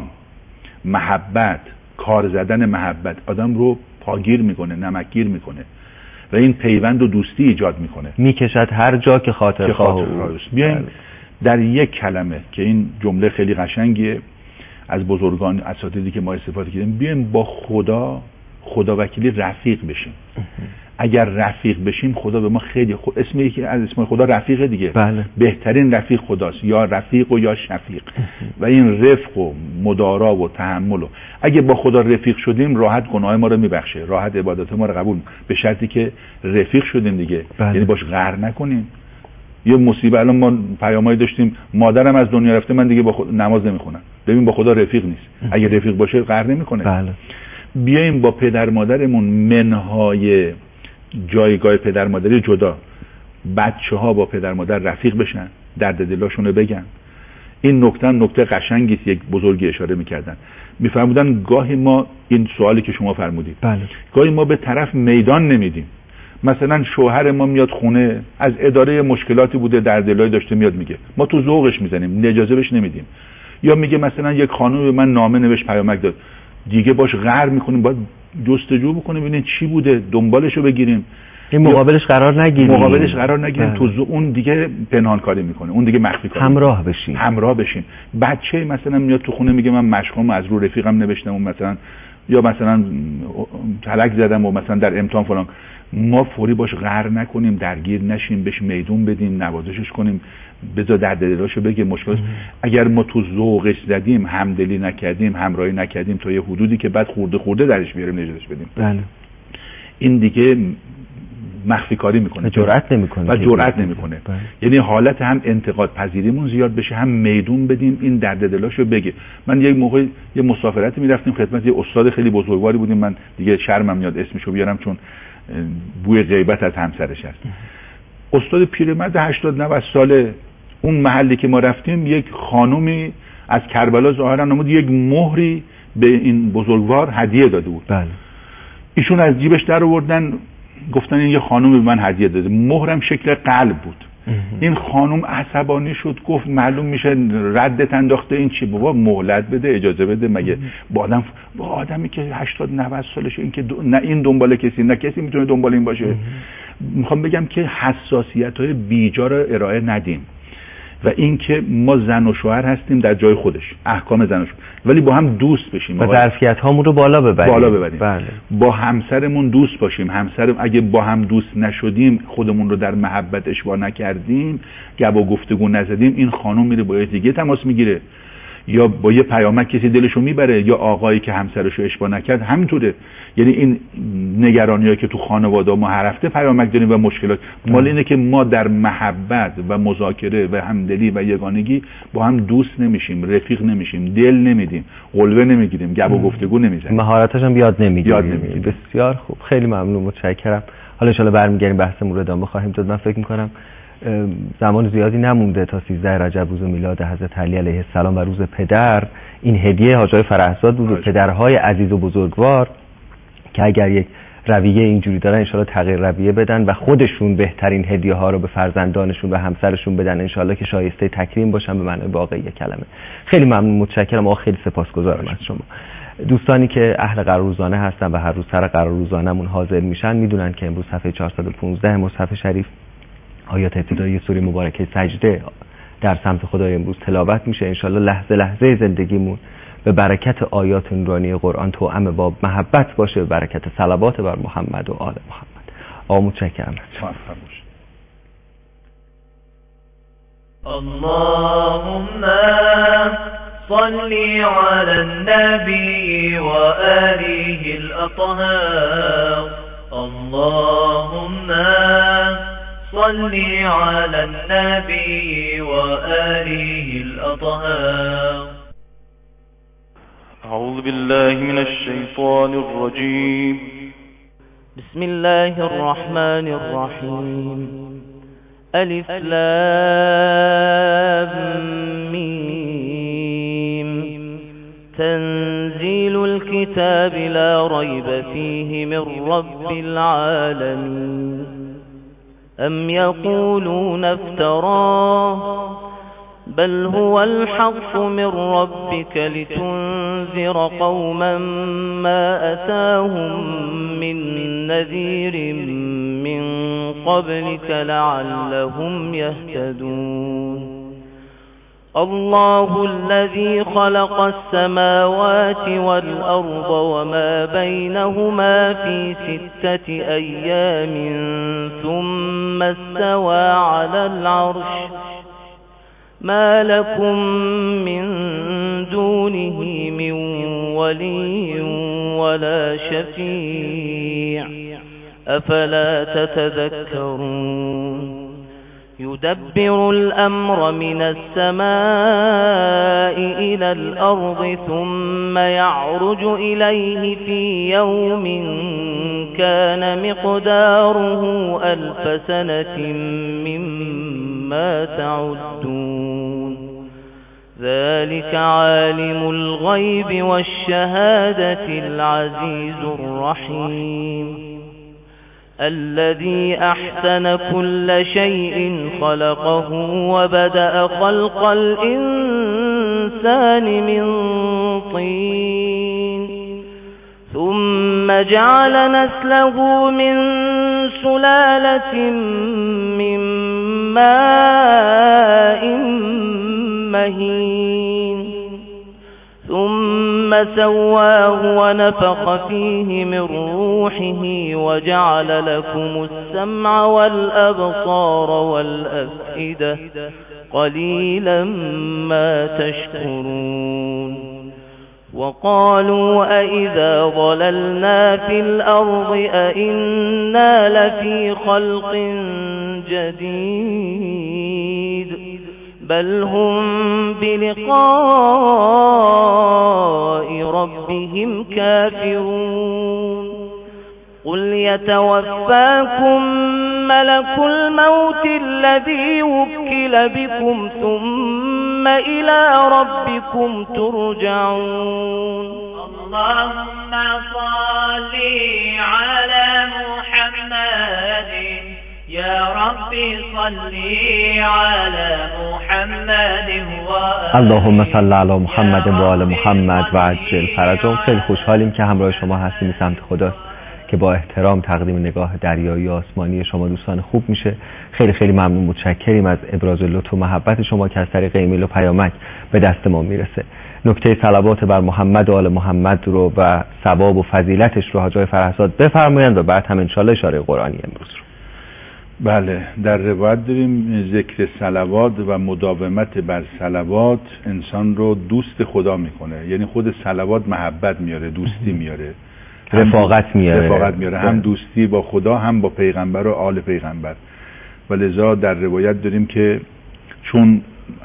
محبت، کار زدن محبت آدم رو پاگیر میکنه، نمکگیر میکنه و این پیوند و دوستی ایجاد میکنه، میکشد هر جا که خاطر خواه. بیایم در یک کلمه که این جمله خیلی قشنگیه از بزرگان اساتیدی که ما استفاده کردیم، بیایم با خدا وکیلی رفیق بشیم. اگر رفیق بشیم خدا به ما خیلی اسم یکی از اسم خدا رفیق دیگه. بله. بهترین رفیق خداست، یا رفیق و یا شفیق. و این رفق و مدارا و تحمل و اگه با خدا رفیق شدیم راحت گناه ما رو میبخشه، راحت عبادت ما رو قبول، به شرطی که رفیق شدیم دیگه. بله. یعنی باش قهر نکنیم. یه مصیبت الان ما پیامایی داشتیم، مادرم از دنیا رفته من دیگه با نماز نمیخونم. ببین با خدا رفیق نیست. اگه رفیق باشه قهر نمیکنه. بله. بیایم با پدر مادرمون منهای جایگاه پدر مادری جدا، بچه‌ها با پدر مادر رفیق بشن، درد دلاشون رو بگن. این نکته قشنگی است. یک بزرگی اشاره می‌کردن، می‌فرمودن گاهی ما، این سوالی که شما فرمودید، بله. گاهی ما به طرف میدان نمیدیم. مثلا شوهر ما میاد خونه، از اداره مشکلاتی بوده، درد دلایی داشته، میاد میگه، ما تو ذوقش میزنیم، اجازه بهش نمیدیم. یا میگه مثلا یک خانم به من نامه نوشت، پیامک داد، دیگه باش قهر میکنیم، باید جستجو بکنیم ببینیم چی بوده، دنبالشو بگیریم. این مقابلش قرار نگیریم. تو اون دیگه پنهان کاری میکنه، اون دیگه مخفی کاری. همراه بشیم. بچه مثلا میاد تو خونه میگه من مشقام از رو رفیقم نوشتم، مثلا یا مثلا تلک زدم و مثلا در امتحان فلان. ما فوری باش قهر نکنیم، درگیر نشیم، بهش میدون بدیم، نوازشش کنیم، بذار درد دلاشو بگه، مشکل. اگر ما تو ذوقش زدیم، همدلی نکردیم، همراهی نکردیم تا یه حدودی که بعد خورده درش بیاریم، نجاتش بدیم. بله. این دیگه مخفی کاری میکنه، جرأت نمیکنه. یعنی حالت هم انتقاد پذیریمون زیاد بشه، هم میدون بدیم این درد دلاشو بگه. من یک موقع یه مسافرتی میرفتیم خدمت یه استاد خیلی بزرگواری بودیم، من دیگه شرمم میاد اسمشو بیارم چون بوی غیبت از همسرش هست. استاد پیرمرد 80-90 ساله. اون محلی که ما رفتیم یک خانومی از کربلا ظاهرا نمود، یک مهری به این بزرگوار هدیه داده بود. بله. ایشون از جیبش در آوردن، گفتن این یه خانم به من هدیه داده، مهرم شکل قلب بود. این خانم عصبانی شد، گفت معلوم میشه ردت انداخته، این چی؟ بابا مهلت بده، اجازه بده. مگه با آدمی که 80-90 سالشه، این که نه این دنبال کسی، نه کسی میتونه دنبال این باشه. میخوام بگم که حساسیت‌های بیجا رو ارائه ندیم و این که ما زن و شوهر هستیم در جای خودش، احکام زن و شوهر، ولی با هم دوست بشیم و ظرفیت هامون رو بالا ببریم. بله. با همسرمون دوست باشیم. اگه با هم دوست نشدیم، خودمون رو در محبت اشباع نکردیم، گپ و گفتگو نزدیم، این خانم میره با دیگه تماس میگیره، یا با یه پیامک کسی دلشو میبره، یا آقایی که همسرشو اشباع نکرد همینطوره. یعنی این نگرانیایی که تو خانواده ما هر هفته پیامک داریم و مشکلات، مال اینه که ما در محبت و مذاکره و همدلی و یگانگی با هم دوست نمیشیم، رفیق نمیشیم، دل نمیدیم، قلوه نمیگیریم، گپ و گفتگو نمیزنیم، مهارتاش هم یاد نمیگیریم. بسیار خوب، خیلی ممنون، متشکرم. حالا ان شاءالله برمیگردیم بحثمون رو ادامه خواهیم داد. من فکر می‌کنم زمان زیادی نمونده تا 13 رجب روز میلاد حضرت علی علیه السلام و روز پدر. این هدیه حاج آقای فرهزاد بود و پدرهای عزیز و بزرگوار که اگر یک رویه اینجوری دارن انشالله تغییر رویه بدن و خودشون بهترین هدیه ها رو به فرزندانشون و همسرشون بدن، انشالله که شایسته تکریم باشن به معنای واقعی کلمه. خیلی ممنون، متشکرم. آقا خیلی سپاسگزارم از شما. دوستانی که اهل قرار روزانه هستن و هر روز سر قرار روزانه‌مون حاضر میشن میدونن که امروز صفحه 415 مصحف شریف آیات ابتدایی سوره مبارکه سجده در سمت خدای امروز تلاوت میشه. انشالله لحظه لحظه زندگیمون به برکت آیات نورانی قرآن توأم با محبت باشه، به برکت صلوات بر محمد و آل محمد. آقا متشکرم. اللهم صل على النبي وآله الأطهار. اللهم صل على النبي وآله الأطهار. أعوذ بالله من الشيطان الرجيم. بسم الله الرحمن الرحيم. ألف لام ميم. تنزيل الكتاب لا ريب فيه من رب العالمين. أم يقولون افتراه بل هو الحق من ربك لتنذر قوما ما أتاهم من نذير من قبلك لعلهم يهتدون. الله الذي خلق السماوات والأرض وما بينهما في 6 أيام ثم استوى على العرش ما لكم من دونه من ولي ولا شفيع أفلا تتذكرون. يدبر الأمر من السماء إلى الأرض ثم يعرج إليه في يوم كان مقداره 1000 سنة مما تعدون. ذلك عالم الغيب والشهادة العزيز الرحيم. الذي أحسن كل شيء خلقه وبدأ خلق الإنسان من طين ثم جعل نسله من سلالة من ماء مهين ثم سواه ونفخ فيه من روحه وجعل لكم السمع والأبصار والأفئدة قليلا ما تشكرون. وقالوا أئذا ضللنا في الأرض أئنا لفي خلق جديد بل هم بلقاء ربهم كافرون. قل يتوفاكم ملك الموت الذي وكل بكم ثم إلى ربكم ترجعون. اللهم صل على محمد يا ربي صل على محمد اللهم صل علی محمد و آل محمد و عجل فرجهم. خیلی خوشحالیم که همراه شما هستیم. سمت خداست که با احترام تقدیم نگاه دریایی آسمانی شما دوستان خوب میشه. خیلی خیلی ممنون، متشکریم از ابراز لطف و محبت شما که از طریق ایمیل و پیامک به دست ما میرسه. نکته صلوات بر محمد و آل محمد رو و ثواب و فضیلتش رو حاج آقای فرهزاد بفرمایند و بعد هم انشالله اشاره قرآنی امروز رو. بله، در روایت داریم ذکر صلوات و مداومت بر صلوات انسان رو دوست خدا میکنه. یعنی خود صلوات محبت میاره، دوستی میاره، رفاقت میاره. هم دوستی با خدا هم با پیغمبر و آل پیغمبر. و لذا در روایت داریم که چون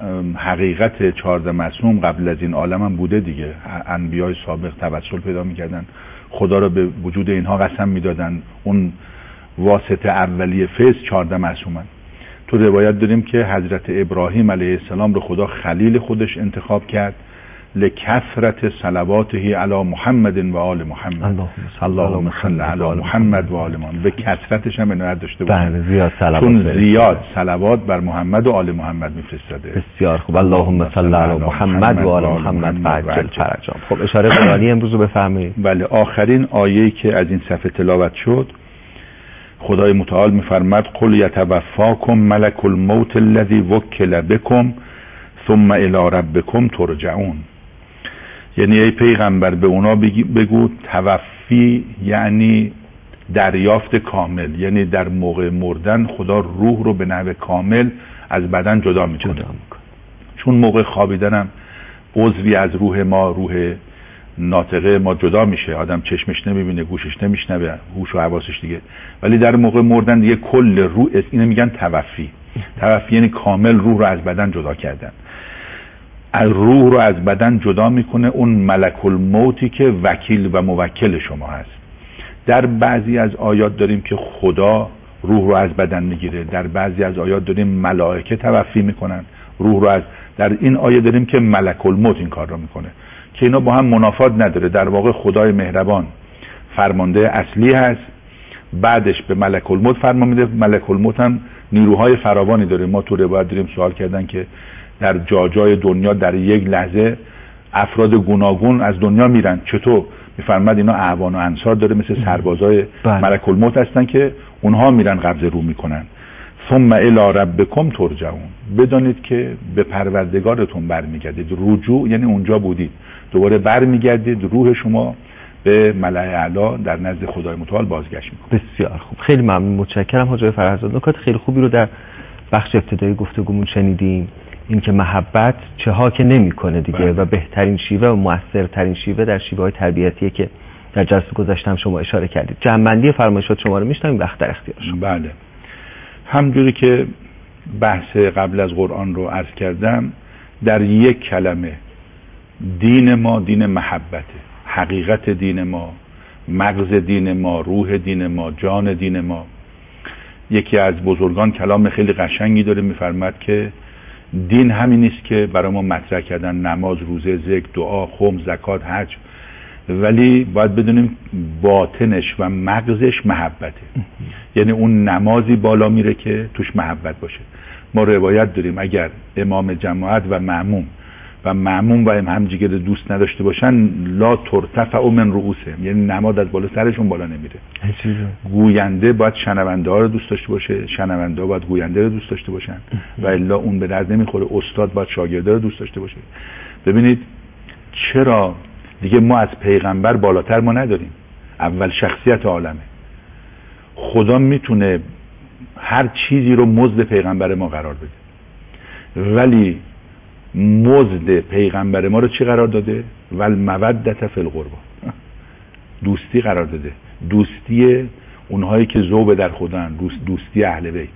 حقیقت 14 معصوم قبل از این عالم هم بوده دیگه، انبیای سابق توسل پیدا میکردن، خدا را به وجود اینها قسم میدادن، اون واسطه اولیه فیض 14 معصومن. تو روایت داریم که حضرت ابراهیم علیه السلام رو خدا خلیل خودش انتخاب کرد لکثرت صلواته علی محمد و آل محمد. اللهم صل علی محمد و آل محمد. به کثرتش هم عنایت داشته باشه، چون زیاد صلوات بر محمد و آل محمد میفرستاده. بسیار خوب. اللهم صل علی محمد و آل محمد و عجل فرجهم. خب اشاره قرآنی امروز رو بفرمایید. بله، آخرین آیه‌ای که از این صفحه تلاوت شد، خدای متعال میفرماد قل یتوفاکم ملک الموت الذی وکل بکم ثم الی ربکم ترجعون. یعنی ای پیغمبر به اونا بگو توفی یعنی دریافت کامل، یعنی در موقع مردن خدا روح رو به نحو کامل از بدن جدا میکنه. چون موقع خوابیدن هم عضوی از روح ما، روح ناطقه ما جدا میشه، آدم چشمش نمیبینه، گوشش نمیشنوه، هوش و حواسش دیگه. ولی در موقع مردن دیگه کل روح، اینو میگن توفی. توفی یعنی کامل روح رو از بدن جدا کردن. از روح رو از بدن جدا میکنه اون ملک الموتی که وکیل و موکل شما هست. در بعضی از آیات داریم که خدا روح رو از بدن میگیره، در بعضی از آیات داریم ملائکه توفی میکنن روح رو در این آیه داریم که ملک الموت این کار رو میکنه که اینا با هم منافات نداره. در واقع خدای مهربان فرمانده اصلی هست، بعدش به ملک الموت فرمان میده. ملک الموت هم نیروهای فراوانی داره. ما تو روایت داریم سوال کردن که در جای دنیا در یک لحظه افراد گوناگون از دنیا میرن، چطور؟ میفرماد اینا اعوان و انصار داره، مثل سربازای ملک الموت هستن که اونها میرن قبض روح میکنن. ثم الی ربکم ترجعون، بدانید که به پروردگارتون برمیگردید. رجوع یعنی اونجا بودید، دوباره برمیگردید، روح شما به ملأ اعلی در نزد خدای متعال بازگشت میکنه. بسیار خوب، خیلی ممنون، متشکرم حاج آقای فرهزاد. نکات خیلی خوبی رو در بخش ابتدایی گفتگومون شنیدیم، این که محبت چه ها که نمیکنه دیگه و بهترین شیوه و موثرترین شیوه در شیوه‌های تربیتیه که در جلسه گذشته هم شما اشاره کردید. جمع‌بندی فرمایشات شما رو میشنویم، وقت در اختیار شما. بله، همونجوری که بحث قبل از قرآن رو عرض کردم، در یک کلمه دین ما دین محبته، حقیقت دین ما، مغز دین ما، روح دین ما، جان دین ما. یکی از بزرگان کلام خیلی قشنگی داره، میفرماد که دین همین نیست که برای ما مطرح کردن نماز، روزه، ذکر، دعا، خم، زکات، حج، ولی باید بدونیم باطنش و مغزش محبته. یعنی اون نمازی بالا میره که توش محبت باشه. ما روایت داریم اگر امام جماعت و مأموم و همجیگر دوست نداشته باشن لا ترتفع من رؤوسهم، یعنی نماز از بالا سرشون بالا نمیره. گوینده باید شنونده ها رو دوست داشته باشه، شنونده ها باید گوینده رو دوست داشته باشن و الا اون به درد نمیخوره. استاد باید شاگرده رو دوست داشته باشه. ببینید چرا دیگه ما از پیغمبر بالاتر ما نداریم، اول شخصیت عالمه. خدا میتونه هر چیزی رو مزد پیغمبر ما قرار بده، ولی مزد پیغمبر ما رو چی قرار داده؟ والمودة فی القربى، دوستی قرار داده. دوستی اونهایی که ذوب در خودن، دوستی اهل بیت.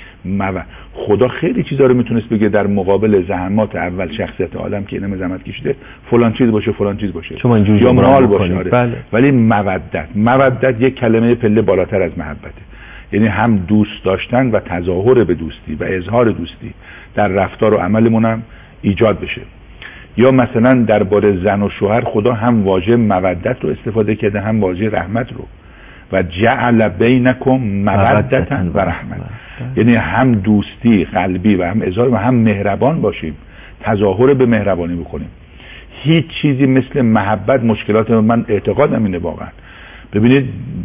خدا خیلی چیزا رو میتونست بگه در مقابل زحمات اول شخصیت عالم که اینم زحمت کشیده، فلان چیز باشه، فلان چیز باشه، یا مال باشه. بله. ولی مودت یک کلمه پله بالاتر از محبته. یعنی هم دوست داشتن و تظاهر به دوستی و اظهار دوستی در رفتار و عملمون هم ایجاد بشه. یا مثلا درباره زن و شوهر خدا هم واژه مودت رو استفاده کرده، هم واژه رحمت رو، و جعل بینکم مودة و رحمت. یعنی هم دوستی قلبی و هم اظهار و هم مهربان باشیم، تظاهر به مهربانی بکنیم. هیچ چیزی مثل محبت مشکلات من اعتقادم اینه واقعا. ببینید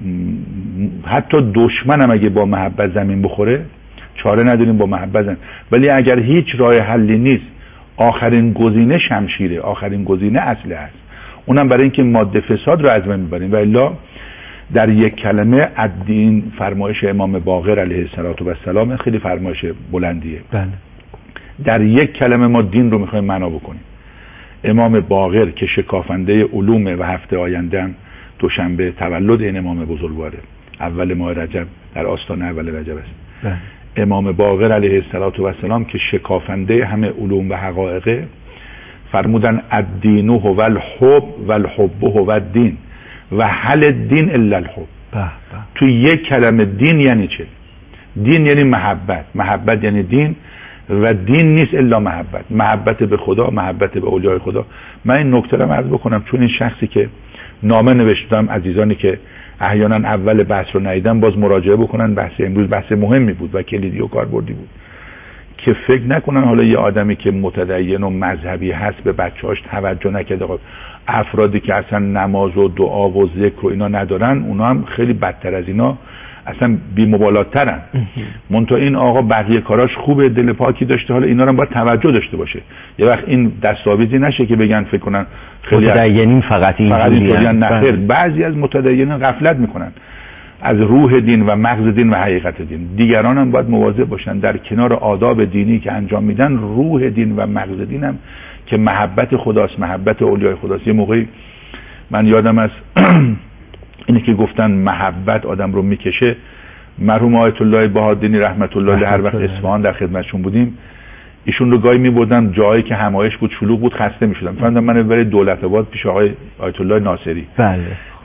حتی دشمنم اگه با محبت زمین بخوره چاره نداریم با محبت زمین، ولی اگر هیچ راه حلی نیست، آخرین گزینه شمشیره، آخرین گزینه اصله هست، اونم برای اینکه ماده فساد رو از بین ببریم. و الا در یک کلمه الدین، فرمایش امام باقر علیه السلام خیلی فرمایش بلندیه. بله. در یک کلمه ما دین رو میخوایم معنا بکنیم. امام باقر که شکافنده علومه و هفته آینده هم دوشنبه تولد این امام بزرگواره، اول ماه رجب، در آستانه اول رجب است. بله. امام باقر علیه السلام که شکافنده همه علوم و حقایق، فرمودن الدین هو الحب و الحب هو الدین و هل الدین الا الحب. تو یک کلمه دین یعنی چه؟ دین یعنی محبت یعنی دین، و دین نیست الا محبت به خدا، محبت به اولیای خدا. من این نکته رو عرض بکنم چون این شخصی که نامه نوشتم، عزیزانی که احیانا اول بحث رو ندیدن باز مراجعه بکنن. بحث امروز بحث مهمی بود و کلیدی و کاربردی بود که فکر نکنن حالا یه آدمی که متدین و مذهبی هست به بچه‌هاش توجه نکرده. افرادی که اصلا نماز و دعا و ذکر و اینا ندارن، اونا هم خیلی بدتر از اینا، اصلا بی‌مبالاترن. منتها این آقا بقیه کاراش خوبه، دل پاکی داشته، حالا اینا رو هم باید توجه داشته باشه. یه وقت این دستاویزی نشه که بگن فکر کنن خیلی متدینین فقط اینجوریان. نخیر، بعضی از متدینین غفلت میکنن از روح دین و مغز دین و حقیقت دین. دیگران هم باید مواظب باشن در کنار آداب دینی که انجام میدن، روح دین و مغز دین هم که محبت خداست، محبت اولیای خداست. یه موقعی من یادم از اینی که گفتن محبت آدم رو میکشه، مرحوم آیت الله بهادینی رحمت الله علیه هر وقت اصفهان در خدمتشون بودیم، ایشون رو گاهی میبردن جایی که همایش بود، شلوغ بود، خسته میشدم، فرضاً من برای دولت آباد پیش آقای آیت الله ناصری. بله.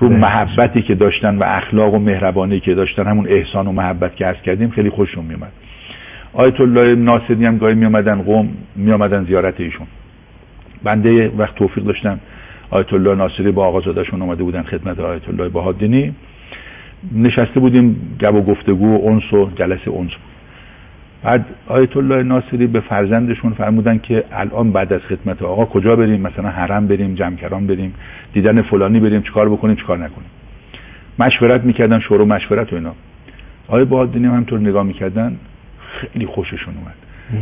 رو محبتی که داشتن و اخلاق و مهربانی که داشتن، همون احسان و محبت که عرض کردیم، خیلی خوششون میومد. آیت الله ناصری هم گاهی میومدن قم، میومدن زیارت ایشون. بنده وقت توفیق داشتم آیت الله ناصری با آقازاده‌شون اومده بودن خدمت آیت الله بهادینی، نشسته بودیم گپ و گفتگو و انس و جلسه انس. بعد آیت الله ناصری به فرزندشون فرمودن که الان بعد از خدمت آقا کجا بریم؟ مثلا حرم بریم، جمکران بریم، دیدن فلانی بریم، چیکار بکنیم چیکار نکنیم. مشورت میکردن، شورا مشورت و اینا. آیت بهادینی هم همینطور نگاه میکردن، خیلی خوششون اومد.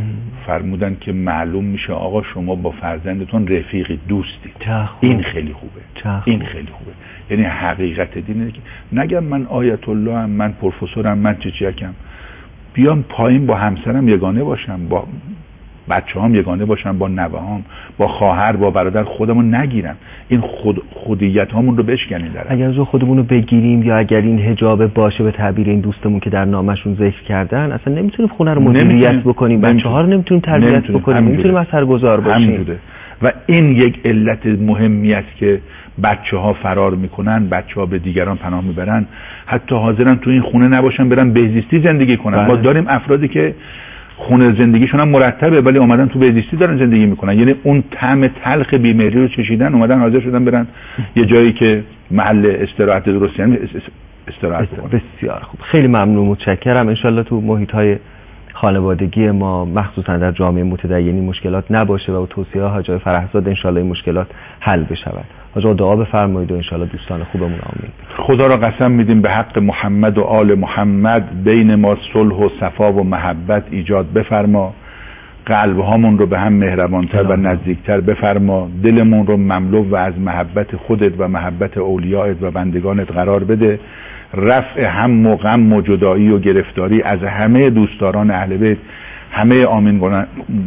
فرمودن که معلوم میشه آقا شما با فرزندتون رفیقی، دوستی. این خیلی خوبه. این خیلی خوبه. یعنی حقیقت دینه که نگم من آیت الله هم، من پروفسورم، من چیکم، بیام پایین با همسرم یگانه باشم، با بچه‌هام یگانه باشم، با نوه‌هام، با خواهر، با برادر خودمون نگیرم. این خودیت هامون رو بشکنیم. اگر جو خودمون رو بگیریم یا اگر این حجاب باشه به تعبیر این دوستمون که در نامشون ذکر کردن، اصلا نمیتونیم خونه رو مدیریت بکنیم، بچه‌ها رو نمیتونیم تربیت بکنیم، نمیتونیم اثرگذار باشیم. و این یک علت مهمی است که بچه‌ها فرار میکنن، بچه‌ها به دیگران پناه میبرن، حتی حاضرن تو این خونه نباشن برن بهزیستی زندگی کنن. ما داریم افرادی که خونه زندگیشون هم مرتبه ولی اومدن تو بهزیستی دارن زندگی میکنن، یعنی اون طعم تلخ بیماری رو چشیدن، اومدن حاضر شدن برن یه جایی که محل استراحت درستی یعنی استراحت کنن. بسیار خوب، خیلی ممنون، متشکرم. انشالله تو محیط‌های خانوادگی ما مخصوصا در جامعه متدینی مشکلات نباشه و توصیه حاج آقای فرحزاد انشالله این مشکلات حل بشود. حاج آقا دعا بفرمایید و انشالله دوستان خوبمون آمین. خدا را قسم میدیم به حق محمد و آل محمد بین ما صلح و صفا و محبت ایجاد بفرما، قلبهامون رو به هم مهربانتر و نزدیکتر بفرما، دلمون رو مملو و از محبت خودت و محبت اولیائت و بندگانت قرار بده، رفع هم و غم و جدایی و گرفتاری از همه دوستداران اهل بیت، همه آمین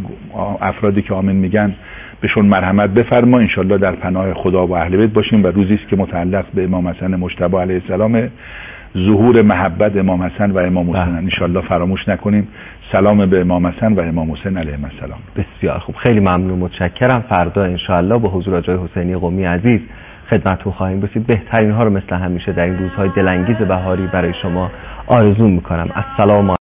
افرادی که آمین میگن بهشون مرحمت بفرما. انشالله در پناه خدا و اهل بیت باشیم و روزی است که متعلق به امام حسن مجتبی علیه السلام، ظهور محبت امام حسن و امام حسین، انشالله فراموش نکنیم. سلام به امام حسن و امام حسین علیه السلام. بسیار خوب، خیلی ممنون، متشکرم. فردا انشالله با حضور آقای حسینی قمی عزیز خدمتتون خواهیم رسید. بهترین ها رو مثل همیشه در این روزهای دلانگیز بهاری برای شما آرزو میکنم. السلام